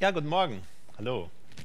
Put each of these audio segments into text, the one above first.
Ja, guten Morgen. Hallo.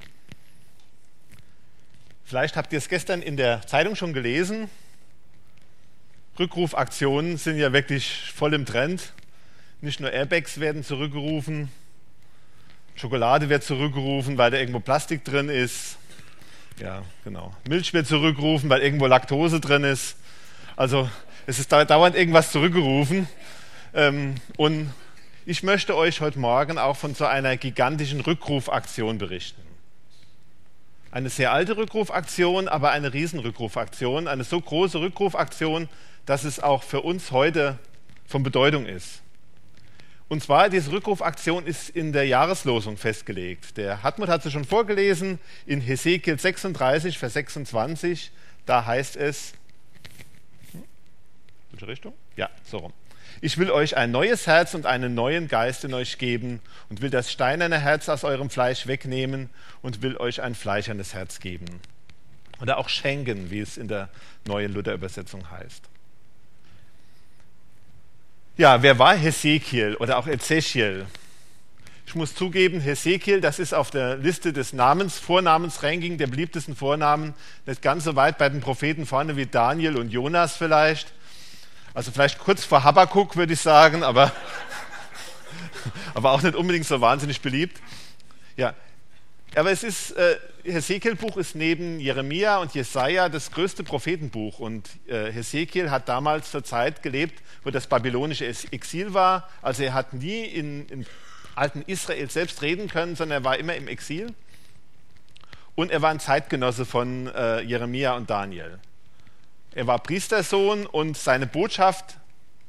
Vielleicht habt ihr es gestern in der Zeitung schon gelesen. Rückrufaktionen sind ja wirklich voll im Trend. Nicht nur Airbags werden zurückgerufen, Schokolade wird zurückgerufen, weil da irgendwo Plastik drin ist. Ja, genau. Milch wird zurückgerufen, weil irgendwo Laktose drin ist. Also es ist dauernd irgendwas zurückgerufen. Und ich möchte euch heute Morgen auch von so einer gigantischen Rückrufaktion berichten. Eine sehr alte Rückrufaktion, aber eine Riesenrückrufaktion. Eine so große Rückrufaktion, dass es auch für uns heute von Bedeutung ist. Und zwar, diese Rückrufaktion ist in der Jahreslosung festgelegt. Der Hartmut hat sie schon vorgelesen, in Hesekiel 36, Vers 26. Da heißt es, welche Richtung? Ja, so rum. Ich will euch ein neues Herz und einen neuen Geist in euch geben und will das steinerne Herz aus eurem Fleisch wegnehmen und will euch ein fleischernes Herz geben. Oder auch schenken, wie es in der neuen Luther-Übersetzung heißt. Ja, wer war Hesekiel oder auch Ezechiel? Ich muss zugeben, Hesekiel, das ist auf der Liste des Vornamensranking der beliebtesten Vornamen, nicht ganz so weit bei den Propheten vorne wie Daniel und Jonas vielleicht. Also vielleicht kurz vor Habakkuk, würde ich sagen, aber auch nicht unbedingt so wahnsinnig beliebt. Ja, aber Hesekiel-Buch ist neben Jeremia und Jesaja das größte Prophetenbuch. Und Hesekiel hat damals zur Zeit gelebt, wo das babylonische Exil war. Also er hat nie in alten Israel selbst reden können, sondern er war immer im Exil. Und er war ein Zeitgenosse von Jeremia und Daniel. Er war Priestersohn und seine Botschaft,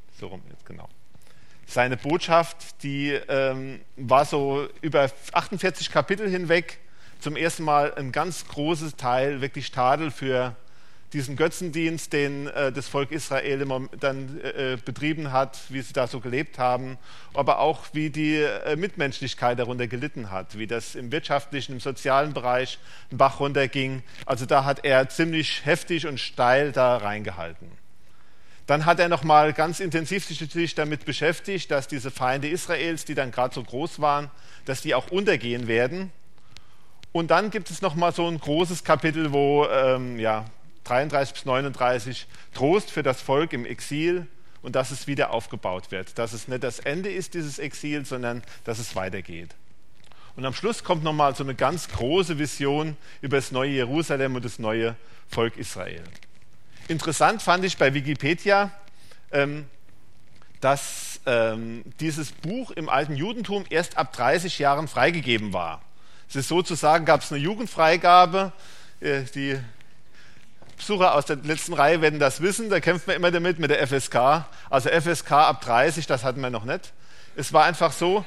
seine Botschaft, die war so über 48 Kapitel hinweg zum ersten Mal ein ganz großes Teil, wirklich Tadel für diesen Götzendienst, den das Volk Israel dann betrieben hat, wie sie da so gelebt haben, aber auch wie die Mitmenschlichkeit darunter gelitten hat, wie das im wirtschaftlichen, im sozialen Bereich einen Bach runterging. Also da hat er ziemlich heftig und steil da reingehalten. Dann hat er nochmal ganz intensiv sich damit beschäftigt, dass diese Feinde Israels, die dann gerade so groß waren, dass die auch untergehen werden. Und dann gibt es nochmal so ein großes Kapitel, wo 33 bis 39 Trost für das Volk im Exil und dass es wieder aufgebaut wird. Dass es nicht das Ende ist dieses Exils, sondern dass es weitergeht. Und am Schluss kommt nochmal so eine ganz große Vision über das neue Jerusalem und das neue Volk Israel. Interessant fand ich bei Wikipedia, dass dieses Buch im alten Judentum erst ab 30 Jahren freigegeben war. Es ist sozusagen, gab es eine Jugendfreigabe, die Besucher aus der letzten Reihe werden das wissen, da kämpfen wir immer damit mit der FSK. Also FSK ab 30, das hatten wir noch nicht. Es war einfach so,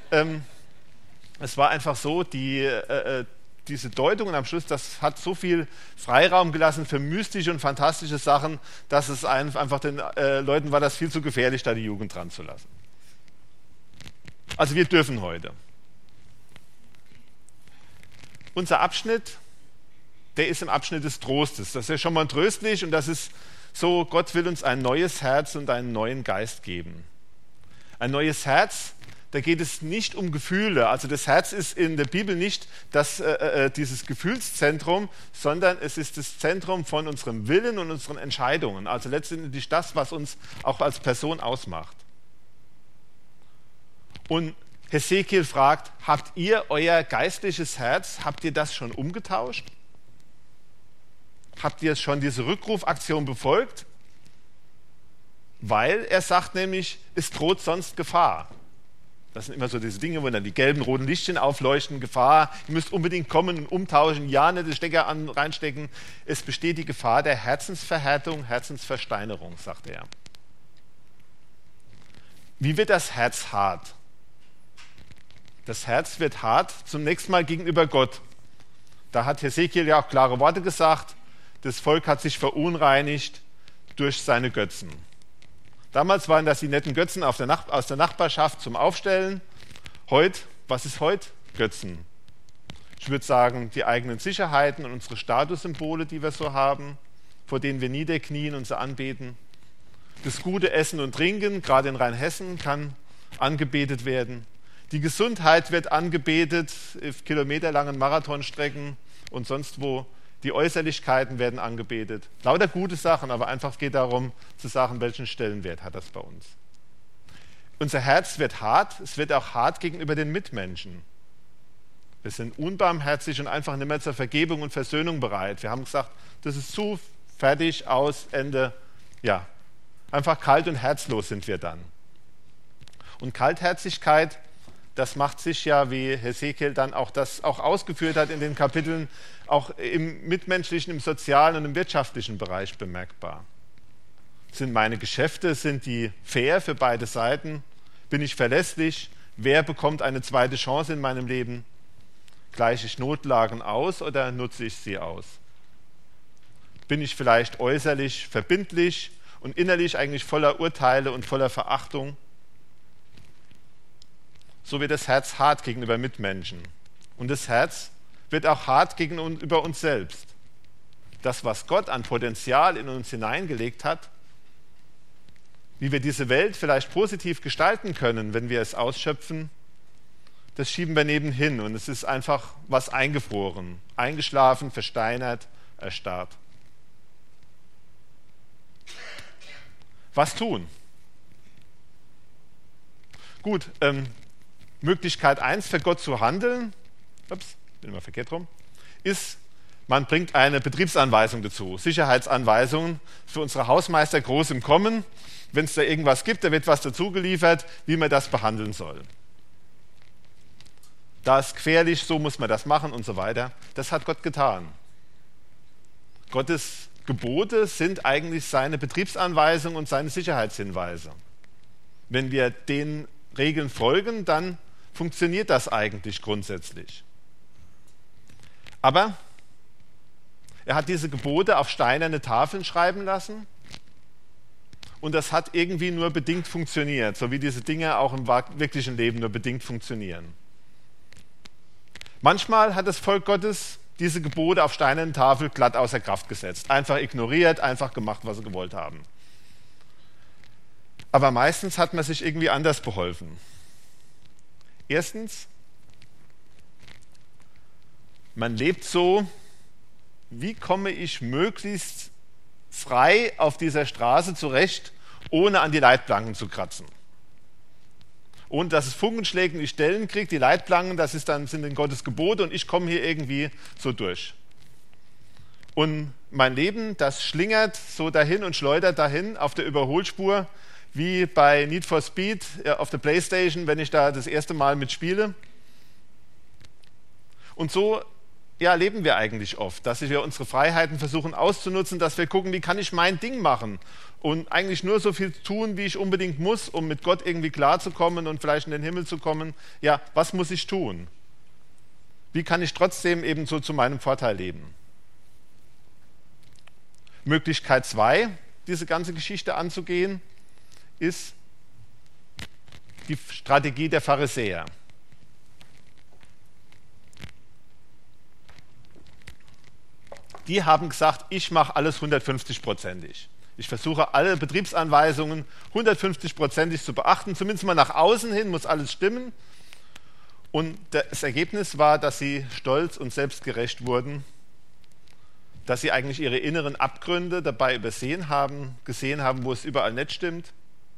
diese Deutungen am Schluss, das hat so viel Freiraum gelassen für mystische und fantastische Sachen, dass es einfach den Leuten war das viel zu gefährlich, da die Jugend dran zu lassen. Also wir dürfen heute. Unser Abschnitt, der ist im Abschnitt des Trostes. Das ist ja schon mal tröstlich und das ist so, Gott will uns ein neues Herz und einen neuen Geist geben. Ein neues Herz, da geht es nicht um Gefühle. Also das Herz ist in der Bibel nicht dieses Gefühlszentrum, sondern es ist das Zentrum von unserem Willen und unseren Entscheidungen. Also letztendlich das, was uns auch als Person ausmacht. Und Hesekiel fragt, habt ihr euer geistliches Herz, habt ihr das schon umgetauscht? Habt ihr schon diese Rückrufaktion befolgt? Weil er sagt nämlich, es droht sonst Gefahr. Das sind immer so diese Dinge, wo dann die gelben, roten Lichtchen aufleuchten, Gefahr, ihr müsst unbedingt kommen und umtauschen, ja, nicht den Stecker reinstecken. Es besteht die Gefahr der Herzensverhärtung, Herzensversteinerung, sagt er. Wie wird das Herz hart? Das Herz wird hart zunächst mal gegenüber Gott. Da hat Hesekiel ja auch klare Worte gesagt, das Volk hat sich verunreinigt durch seine Götzen. Damals waren das die netten Götzen aus der Nachbarschaft zum Aufstellen. Heute, was ist heute? Götzen. Ich würde sagen, die eigenen Sicherheiten und unsere Statussymbole, die wir so haben, vor denen wir niederknien und sie anbeten. Das gute Essen und Trinken, gerade in Rheinhessen, kann angebetet werden. Die Gesundheit wird angebetet auf kilometerlangen Marathonstrecken und sonst wo. Die Äußerlichkeiten werden angebetet. Lauter gute Sachen, aber einfach geht darum zu sagen, welchen Stellenwert hat das bei uns. Unser Herz wird hart, es wird auch hart gegenüber den Mitmenschen. Wir sind unbarmherzig und einfach nicht mehr zur Vergebung und Versöhnung bereit. Wir haben gesagt, das ist zu, fertig, aus, Ende. Ja, einfach kalt und herzlos sind wir dann. Und Kaltherzigkeit, das macht sich ja, wie Hesekiel dann auch das auch ausgeführt hat in den Kapiteln, auch im mitmenschlichen, im sozialen und im wirtschaftlichen Bereich bemerkbar. Sind meine Geschäfte, sind die fair für beide Seiten? Bin ich verlässlich? Wer bekommt eine zweite Chance in meinem Leben? Gleiche ich Notlagen aus oder nutze ich sie aus? Bin ich vielleicht äußerlich verbindlich und innerlich eigentlich voller Urteile und voller Verachtung? So wird das Herz hart gegenüber Mitmenschen. Und das Herz wird auch hart gegenüber uns selbst. Das, was Gott an Potenzial in uns hineingelegt hat, wie wir diese Welt vielleicht positiv gestalten können, wenn wir es ausschöpfen, das schieben wir nebenhin und es ist einfach was eingefroren, eingeschlafen, versteinert, erstarrt. Was tun? Gut, Möglichkeit 1 für Gott zu handeln, bin immer verkehrt rum, ist, man bringt eine Betriebsanweisung dazu. Sicherheitsanweisungen für unsere Hausmeister groß im Kommen. Wenn es da irgendwas gibt, da wird was dazu geliefert, wie man das behandeln soll. Da ist gefährlich, so muss man das machen und so weiter. Das hat Gott getan. Gottes Gebote sind eigentlich seine Betriebsanweisungen und seine Sicherheitshinweise. Wenn wir den Regeln folgen, dann funktioniert das eigentlich grundsätzlich. Aber er hat diese Gebote auf steinerne Tafeln schreiben lassen und das hat irgendwie nur bedingt funktioniert, so wie diese Dinge auch im wirklichen Leben nur bedingt funktionieren. Manchmal hat das Volk Gottes diese Gebote auf steinernen Tafeln glatt außer Kraft gesetzt, einfach ignoriert, einfach gemacht, was sie gewollt haben. Aber meistens hat man sich irgendwie anders beholfen. Erstens, man lebt so, wie komme ich möglichst frei auf dieser Straße zurecht, ohne an die Leitplanken zu kratzen. Ohne dass es Funken schlägt und ich Stellen kriege, die Leitplanken, das sind dann Gottes Gebote und ich komme hier irgendwie so durch. Und mein Leben, das schlingert so dahin und schleudert dahin auf der Überholspur, wie bei Need for Speed auf der Playstation, wenn ich da das erste Mal mitspiele. Und so leben wir eigentlich oft, dass wir unsere Freiheiten versuchen auszunutzen, dass wir gucken, wie kann ich mein Ding machen und eigentlich nur so viel tun, wie ich unbedingt muss, um mit Gott irgendwie klarzukommen und vielleicht in den Himmel zu kommen. Ja, was muss ich tun? Wie kann ich trotzdem eben so zu meinem Vorteil leben? Möglichkeit 2, diese ganze Geschichte anzugehen, ist die Strategie der Pharisäer. Die haben gesagt, ich mache alles 150%ig. Ich versuche alle Betriebsanweisungen 150%ig zu beachten, zumindest mal nach außen hin muss alles stimmen. Und das Ergebnis war, dass sie stolz und selbstgerecht wurden, dass sie eigentlich ihre inneren Abgründe dabei übersehen haben, gesehen haben, wo es überall nicht stimmt.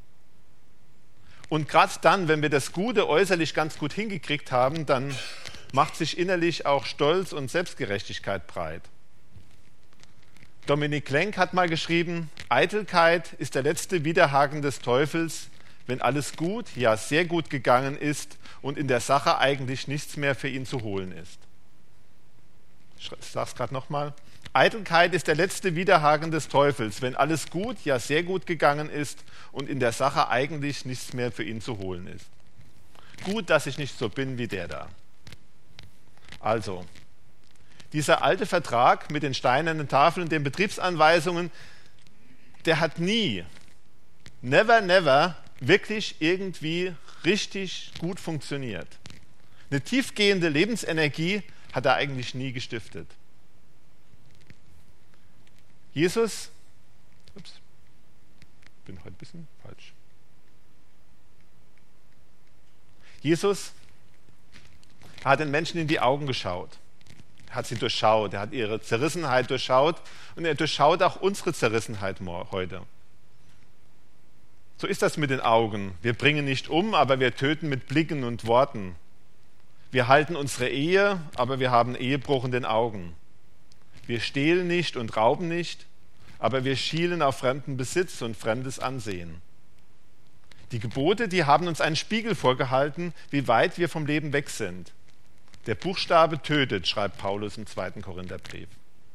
Und gerade dann, wenn wir das Gute äußerlich ganz gut hingekriegt haben, dann macht sich innerlich auch Stolz und Selbstgerechtigkeit breit. Dominik Klenk hat mal geschrieben, Eitelkeit ist der letzte Widerhaken des Teufels, wenn alles gut, ja sehr gut gegangen ist und in der Sache eigentlich nichts mehr für ihn zu holen ist. Ich sage es gerade nochmal. Eitelkeit ist der letzte Widerhaken des Teufels, wenn alles gut, ja sehr gut gegangen ist und in der Sache eigentlich nichts mehr für ihn zu holen ist. Gut, dass ich nicht so bin wie der da. Also, dieser alte Vertrag mit den steinernen Tafeln und den Betriebsanweisungen, der hat nie, never, wirklich irgendwie richtig gut funktioniert. Eine tiefgehende Lebensenergie hat er eigentlich nie gestiftet. Jesus, bin heute ein bisschen falsch. Jesus Er hat den Menschen in die Augen geschaut. Er hat sie durchschaut. Er hat ihre Zerrissenheit durchschaut und er durchschaut auch unsere Zerrissenheit heute. So ist das mit den Augen. Wir bringen nicht um, aber wir töten mit Blicken und Worten. Wir halten unsere Ehe, aber wir haben Ehebruch in den Augen. Wir stehlen nicht und rauben nicht, aber wir schielen auf fremden Besitz und fremdes Ansehen. Die Gebote, die haben uns einen Spiegel vorgehalten, wie weit wir vom Leben weg sind. Der Buchstabe tötet, schreibt Paulus im 2. Korintherbrief.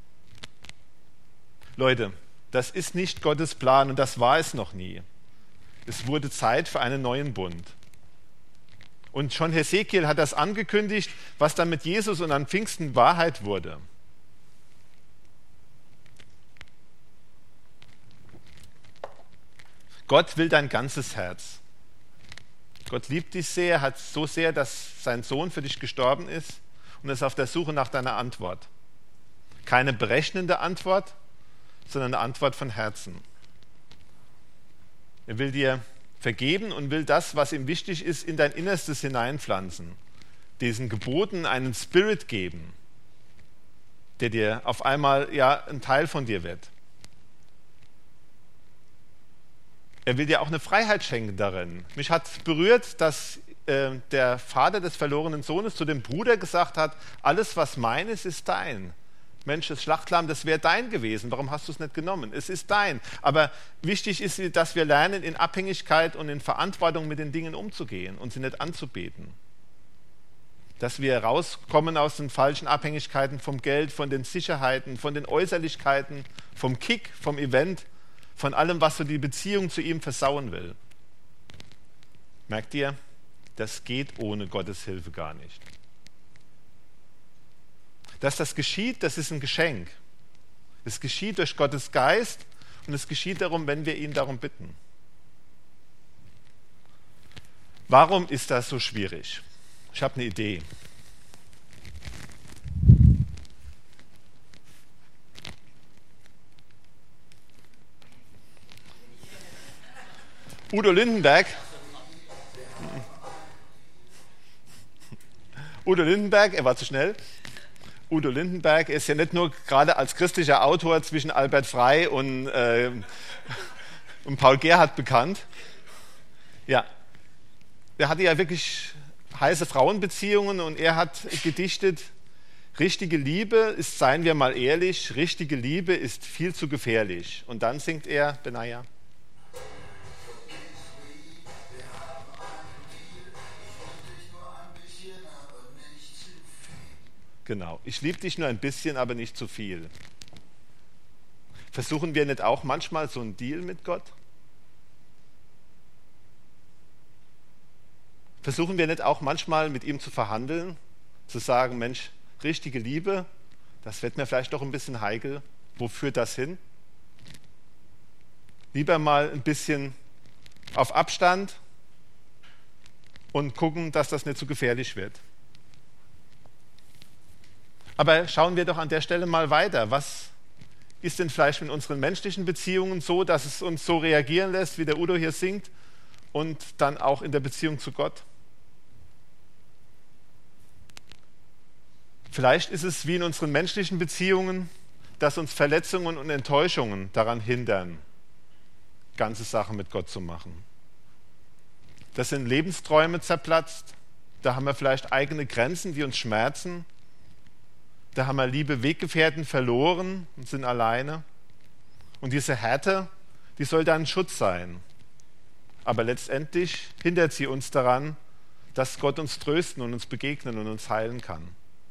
Leute, das ist nicht Gottes Plan und das war es noch nie. Es wurde Zeit für einen neuen Bund. Und schon Hesekiel hat das angekündigt, was dann mit Jesus und an Pfingsten Wahrheit wurde. Gott will dein ganzes Herz. Gott liebt dich sehr, hat so sehr, dass sein Sohn für dich gestorben ist und ist auf der Suche nach deiner Antwort. Keine berechnende Antwort, sondern eine Antwort von Herzen. Er will dir vergeben und will das, was ihm wichtig ist, in dein Innerstes hineinpflanzen. Diesen Geboten einen Spirit geben, der dir auf einmal ein Teil von dir wird. Er will dir auch eine Freiheit schenken darin. Mich hat berührt, dass der Vater des verlorenen Sohnes zu dem Bruder gesagt hat, alles, was mein ist, ist dein. Mensch, das Schlachtlamm, das wäre dein gewesen. Warum hast du es nicht genommen? Es ist dein. Aber wichtig ist, dass wir lernen, in Abhängigkeit und in Verantwortung mit den Dingen umzugehen und sie nicht anzubeten. Dass wir rauskommen aus den falschen Abhängigkeiten vom Geld, von den Sicherheiten, von den Äußerlichkeiten, vom Kick, vom Event, von allem, was so die Beziehung zu ihm versauen will. Merkt ihr, das geht ohne Gottes Hilfe gar nicht. Dass das geschieht, das ist ein Geschenk. Es geschieht durch Gottes Geist und es geschieht darum, wenn wir ihn darum bitten. Warum ist das so schwierig? Ich habe eine Idee. Udo Lindenberg er war zu schnell. Udo Lindenberg ist ja nicht nur gerade als christlicher Autor zwischen Albert Frey und Paul Gerhardt bekannt. Ja, der hatte ja wirklich heiße Frauenbeziehungen und er hat gedichtet, richtige Liebe ist, seien wir mal ehrlich, richtige Liebe ist viel zu gefährlich. Und dann singt er, Benaja. Genau, ich liebe dich nur ein bisschen, aber nicht zu viel. Versuchen wir nicht auch manchmal so einen Deal mit Gott? Versuchen wir nicht auch manchmal mit ihm zu verhandeln, zu sagen, Mensch, richtige Liebe, das wird mir vielleicht doch ein bisschen heikel. Wo führt das hin? Lieber mal ein bisschen auf Abstand und gucken, dass das nicht zu gefährlich wird. Aber schauen wir doch an der Stelle mal weiter. Was ist denn vielleicht in unseren menschlichen Beziehungen so, dass es uns so reagieren lässt, wie der Udo hier singt, und dann auch in der Beziehung zu Gott? Vielleicht ist es wie in unseren menschlichen Beziehungen, dass uns Verletzungen und Enttäuschungen daran hindern, ganze Sachen mit Gott zu machen. Da sind Lebensträume zerplatzt, da haben wir vielleicht eigene Grenzen, die uns schmerzen. Da haben wir liebe Weggefährten verloren und sind alleine. Und diese Härte, die soll dann ein Schutz sein. Aber letztendlich hindert sie uns daran, dass Gott uns trösten und uns begegnen und uns heilen kann.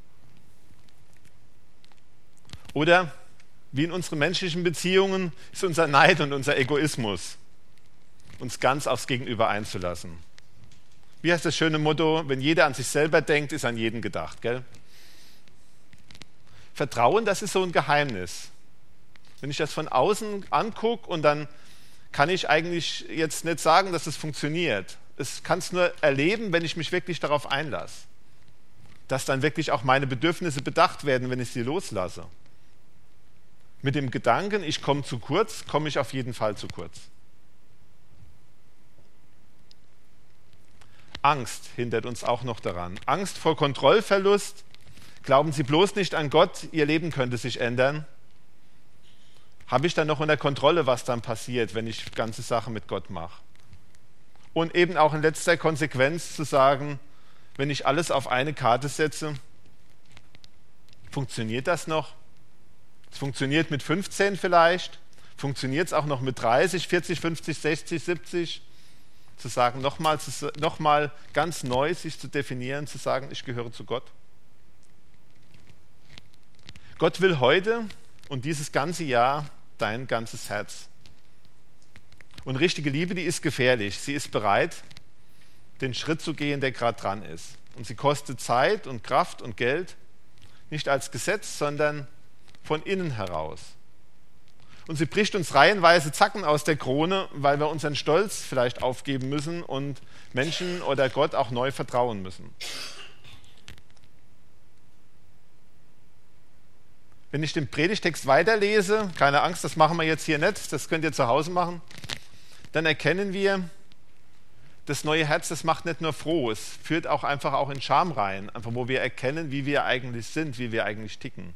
Oder wie in unseren menschlichen Beziehungen ist unser Neid und unser Egoismus, uns ganz aufs Gegenüber einzulassen. Wie heißt das schöne Motto, wenn jeder an sich selber denkt, ist an jeden gedacht, gell? Vertrauen, das ist so ein Geheimnis. Wenn ich das von außen angucke und dann kann ich eigentlich jetzt nicht sagen, dass es funktioniert. Ich kann es nur erleben, wenn ich mich wirklich darauf einlasse. Dass dann wirklich auch meine Bedürfnisse bedacht werden, wenn ich sie loslasse. Mit dem Gedanken, ich komme zu kurz, komme ich auf jeden Fall zu kurz. Angst hindert uns auch noch daran. Angst vor Kontrollverlust. Glauben Sie bloß nicht an Gott, Ihr Leben könnte sich ändern. Habe ich dann noch unter Kontrolle, was dann passiert, wenn ich ganze Sachen mit Gott mache? Und eben auch in letzter Konsequenz zu sagen, wenn ich alles auf eine Karte setze, funktioniert das noch? Es funktioniert mit 15 vielleicht, funktioniert es auch noch mit 30, 40, 50, 60, 70? Zu sagen, nochmal ganz neu sich zu definieren, zu sagen, ich gehöre zu Gott. Gott will heute und dieses ganze Jahr dein ganzes Herz. Und richtige Liebe, die ist gefährlich. Sie ist bereit, den Schritt zu gehen, der gerade dran ist. Und sie kostet Zeit und Kraft und Geld, nicht als Gesetz, sondern von innen heraus. Und sie bricht uns reihenweise Zacken aus der Krone, weil wir unseren Stolz vielleicht aufgeben müssen und Menschen oder Gott auch neu vertrauen müssen. Wenn ich den Predigtext weiterlese, keine Angst, das machen wir jetzt hier nicht, das könnt ihr zu Hause machen, dann erkennen wir, das neue Herz, das macht nicht nur froh, es führt auch einfach auch in Scham rein, einfach wo wir erkennen, wie wir eigentlich sind, wie wir eigentlich ticken.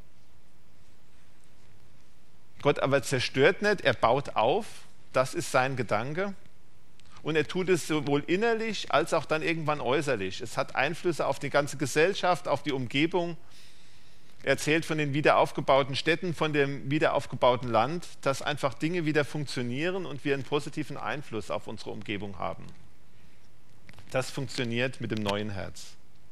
Gott aber zerstört nicht, er baut auf, das ist sein Gedanke. Und er tut es sowohl innerlich als auch dann irgendwann äußerlich. Es hat Einflüsse auf die ganze Gesellschaft, auf die Umgebung. Er erzählt von den wiederaufgebauten Städten, von dem wiederaufgebauten Land, dass einfach Dinge wieder funktionieren und wir einen positiven Einfluss auf unsere Umgebung haben. Das funktioniert mit dem neuen Herz.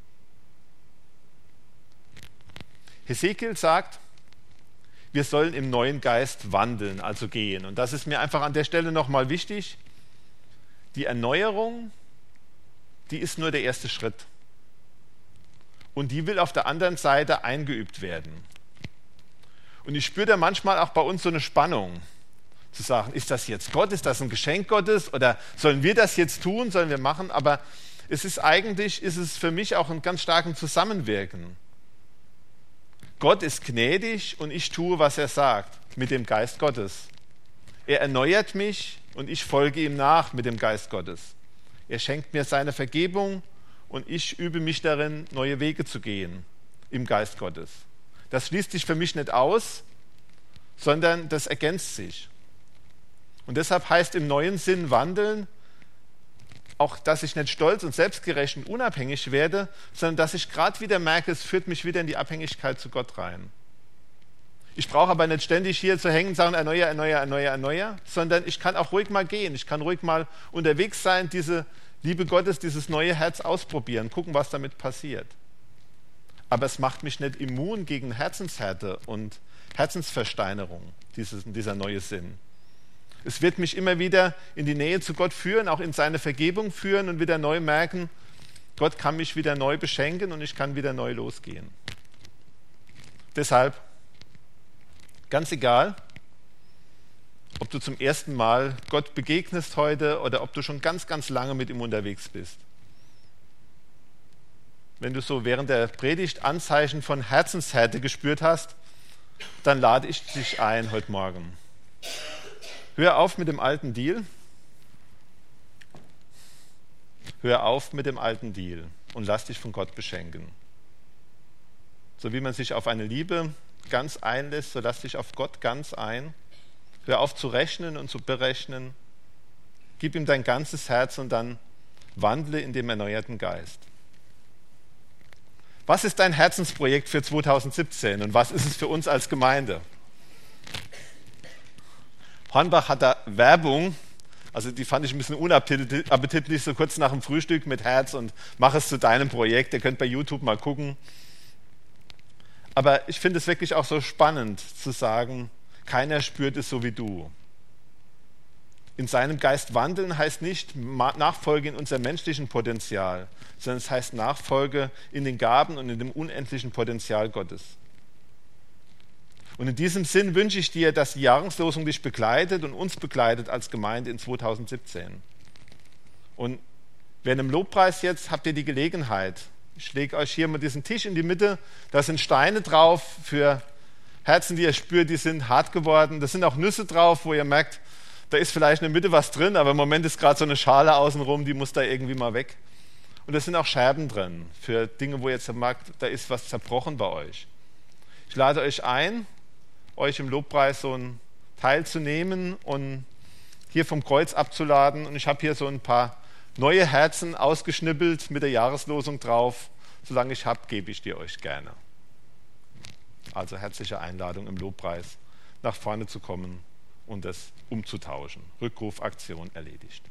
Hesekiel sagt, wir sollen im neuen Geist wandeln, also gehen. Und das ist mir einfach an der Stelle nochmal wichtig. Die Erneuerung, die ist nur der erste Schritt. Und die will auf der anderen Seite eingeübt werden. Und ich spüre da manchmal auch bei uns so eine Spannung, zu sagen, ist das jetzt Gott, ist das ein Geschenk Gottes oder sollen wir das jetzt tun, sollen wir machen? Aber es ist für mich auch ein ganz starkes Zusammenwirken. Gott ist gnädig und ich tue, was er sagt, mit dem Geist Gottes. Er erneuert mich und ich folge ihm nach mit dem Geist Gottes. Er schenkt mir seine Vergebung und ich übe mich darin, neue Wege zu gehen im Geist Gottes. Das schließt sich für mich nicht aus, sondern das ergänzt sich. Und deshalb heißt im neuen Sinn wandeln, auch, dass ich nicht stolz und selbstgerecht und unabhängig werde, sondern dass ich gerade wieder merke, es führt mich wieder in die Abhängigkeit zu Gott rein. Ich brauche aber nicht ständig hier zu hängen und sagen, erneuer, sondern ich kann auch ruhig mal gehen. Ich kann ruhig mal unterwegs sein, diese Liebe Gottes, dieses neue Herz ausprobieren, gucken, was damit passiert. Aber es macht mich nicht immun gegen Herzenshärte und Herzensversteinerung, dieser neue Sinn. Es wird mich immer wieder in die Nähe zu Gott führen, auch in seine Vergebung führen und wieder neu merken, Gott kann mich wieder neu beschenken und ich kann wieder neu losgehen. Deshalb, ganz egal, ob du zum ersten Mal Gott begegnest heute oder ob du schon ganz, ganz lange mit ihm unterwegs bist. Wenn du so während der Predigt Anzeichen von Herzenshärte gespürt hast, dann lade ich dich ein heute Morgen. Hör auf mit dem alten Deal. Hör auf mit dem alten Deal und lass dich von Gott beschenken. So wie man sich auf eine Liebe ganz einlässt, so lass dich auf Gott ganz ein. Hör auf zu rechnen und zu berechnen. Gib ihm dein ganzes Herz und dann wandle in dem erneuerten Geist. Was ist dein Herzensprojekt für 2017 und was ist es für uns als Gemeinde? Hornbach hat da Werbung, also die fand ich ein bisschen unappetitlich, so kurz nach dem Frühstück mit Herz und mach es zu deinem Projekt. Ihr könnt bei YouTube mal gucken. Aber ich finde es wirklich auch so spannend zu sagen, keiner spürt es so wie du. In seinem Geist wandeln heißt nicht Nachfolge in unserem menschlichen Potenzial, sondern es heißt Nachfolge in den Gaben und in dem unendlichen Potenzial Gottes. Und in diesem Sinn wünsche ich dir, dass die Jahreslosung dich begleitet und uns begleitet als Gemeinde in 2017. Und während dem Lobpreis jetzt habt ihr die Gelegenheit. Ich lege euch hier mal diesen Tisch in die Mitte. Da sind Steine drauf für Herzen, die ihr spürt, die sind hart geworden. Da sind auch Nüsse drauf, wo ihr merkt, da ist vielleicht in der Mitte was drin, aber im Moment ist gerade so eine Schale außenrum, die muss da irgendwie mal weg. Und da sind auch Scherben drin für Dinge, wo ihr jetzt merkt, da ist was zerbrochen bei euch. Ich lade euch ein, euch im Lobpreis so einen Teil zu nehmen und hier vom Kreuz abzuladen. Und ich habe hier so ein paar neue Herzen ausgeschnippelt mit der Jahreslosung drauf. Solange ich habe, gebe ich dir euch gerne. Also herzliche Einladung im Lobpreis, nach vorne zu kommen und das umzutauschen. Rückrufaktion erledigt.